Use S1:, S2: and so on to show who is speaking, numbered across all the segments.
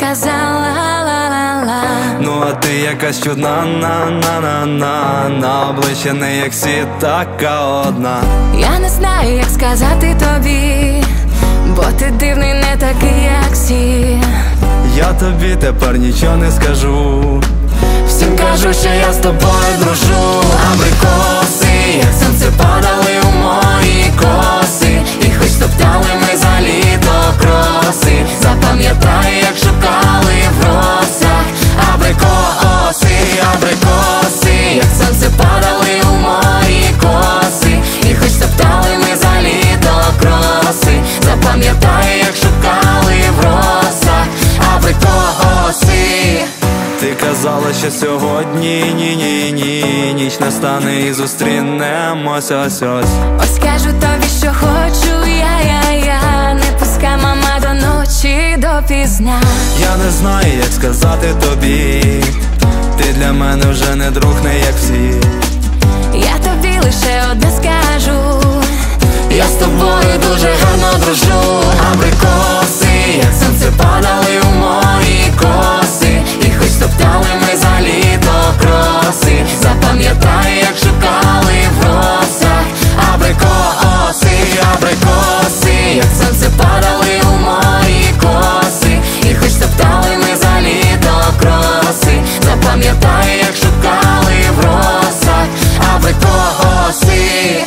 S1: сказала ла-ла-ла.
S2: Ну а ти якась чудна, на-на-на-на. На обличчя не як всі, така одна.
S1: Я не знаю, як сказати тобі, бо ти дивний, не такий, як всі.
S2: Я тобі тепер нічого не скажу.
S1: Всім кажу, що я з тобою дружу.
S2: Абрикоси, як сонце падали у мої коси, і хоч топтали ми за літо кроси, запам'ятай, як шукали в росах. Абрикоси, абрикоси, як сонце падали у мої коси, і хоч топтали ми за літо кроси, запам'ятай, як шукали в росах. Абрикоси. Ти казала, що сьогодні ні-ні-ні, ніч настане і зустрінемось ось-ось.
S1: Ось кажу тобі, що хочу я. Не пускай, мама, до ночі, допізна.
S2: Я не знаю, як сказати тобі, ти для мене вже не друг, не як всі.
S1: Я тобі лише одне скажу:
S2: я з тобою дуже гарно дружу. Абрикоси, як сонце падали у мої коси, і хоч топтали ми за літо кроси, запам'ятай, як шукали в росах. Абрикоси, абрикоси, як сонце падали у мої коси, і хоч топтали ми за літо кроси, запам'ятай, як шукали в росах. Абрикоси.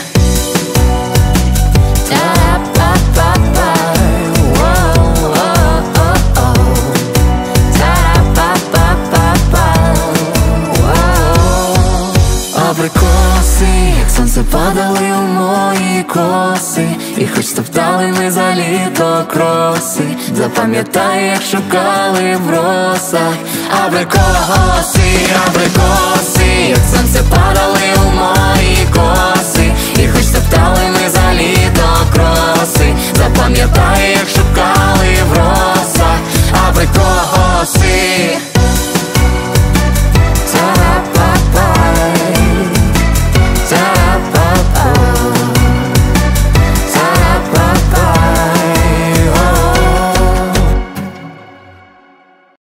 S2: Абрикоси, як сонце падали у мої коси, і хоч топтали ми за літо кроси, запам'ятай, як шукали в росах. Абрикоси, абрикоси.